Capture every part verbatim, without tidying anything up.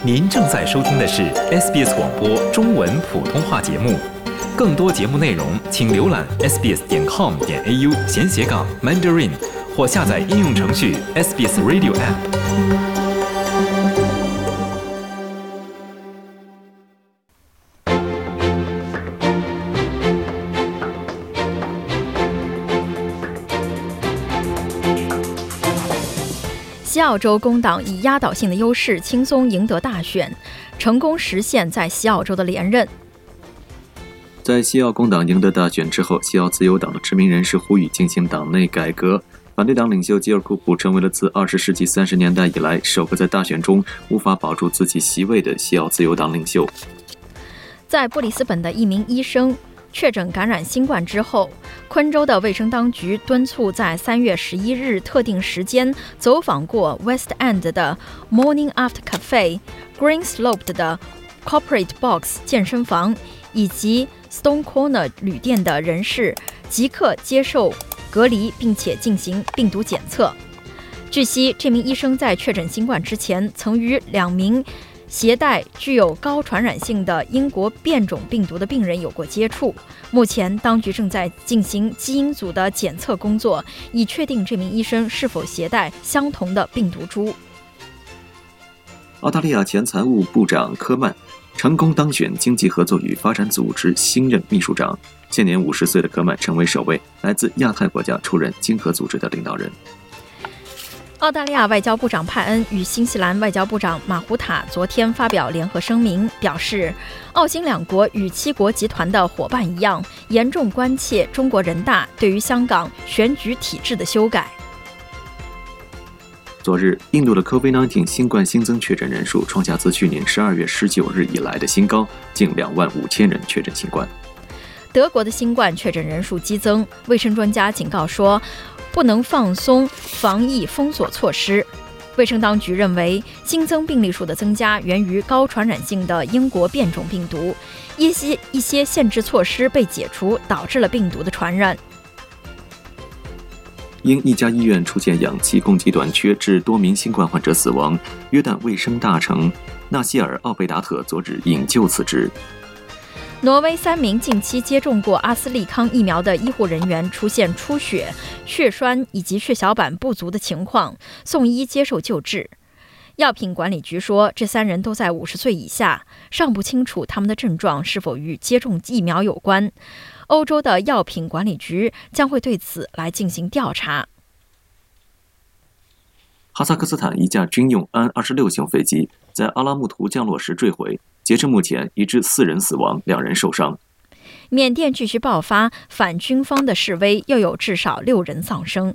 您正在收听的是 S B S 广播中文普通话节目，更多节目内容请浏览 s b s 点 com 点 a u 闲斜杠 Mandarin 或下载应用程序 S B S Radio App。 西澳洲工党以压倒性的优势轻松赢得大选，成功实现在西澳洲的连任。 在西澳工党赢得大选之后，西澳自由党的知名人士呼吁进行党内改革。反对党领袖吉尔库普成为了自二十世纪三十年代以来首个在大选中无法保住自己席位的西澳自由党领袖。 在布里斯本的一名医生确诊感染新冠之后，昆州的卫生当局敦促在三月十一日特定时间走访过 West End 的 Morning After Cafe、Green Slope 的 Corporate Box 健身房以及 Stone Corner 旅店的人士即刻接受隔离，并且进行病毒检测。据悉，这名医生在确诊新冠之前，曾与两名携带具有高传染性的英国变种病毒的病人有过接触。目前，当局正在进行基因组的检测工作，以确定这名医生是否携带相同的病毒株。 澳大利亚前财务部长科曼成功当选经济合作与发展组织新任秘书长。现年五十岁的科曼成为首位来自亚太国家出任经合组织的领导人。 澳大利亚外交部长派恩与新西兰外交部长马胡塔昨天发表联合声明，表示澳新两国与七国集团的伙伴一样，严重关切中国人大对于香港选举体制的修改。 昨日，印度的 COVID 十九 新冠新增确诊人数创下自去年十二月十九日以来的新高，近两万五千人确诊新冠。 德国的新冠确诊人数激增，卫生专家警告说，不能放松防疫封锁措施。卫生当局认为，新增病例数的增加源于高传染性的英国变种病毒，一些一些限制措施被解除，导致了病毒的传染。 因一家医院出现氧气供给短缺，致多名新冠患者死亡，约旦卫生大臣纳西尔·奥贝达特昨日引咎辞职。 挪威三名近期接种过阿斯利康疫苗的医护人员出现出血、血栓以及血小板不足的情况，送医接受救治。药品管理局说，这三人都在五十岁以下，尚不清楚他们的症状是否与接种疫苗有关。欧洲的药品管理局将会对此来进行调查。 哈萨克斯坦一架军用安二十六型飞机在阿拉木图降落时坠毁，截至目前已致四人死亡，两人受伤。 缅甸继续爆发反军方的示威，又有至少六人丧生。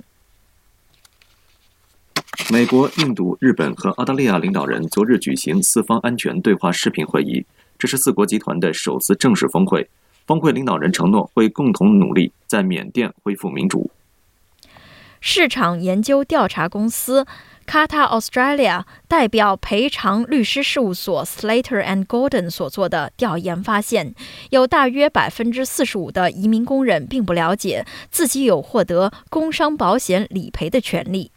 美国、印度、日本和澳大利亚领导人昨日举行四方安全对话视频会议，这是四国集团的首次正式峰会。峰会领导人承诺会共同努力在缅甸恢复民主。 市场研究调查公司 Kata Australia 代表赔偿律师事务所 Slater and Gordon 所做的调研发现，有大约 百分之四十五 的移民工人并不了解自己有获得工伤保险理赔的权利。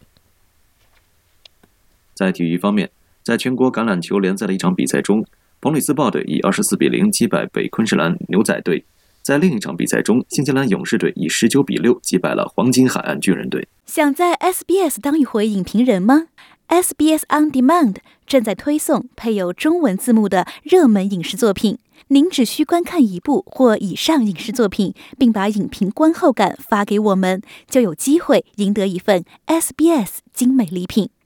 在体育方面，在全国橄榄球联赛的一场比赛中，彭里斯豹队以二十四比零击败北昆士兰牛仔队。在另一场比赛中，新西兰勇士队以十九比六击败了黄金海岸巨人队。 想在 S B S 当一回影评人吗？ S B S On Demand 正在推送配有中文字幕的热门影视作品，您只需观看一部或以上影视作品，并把影评观后感发给我们，就有机会赢得一份 S B S 精美礼品。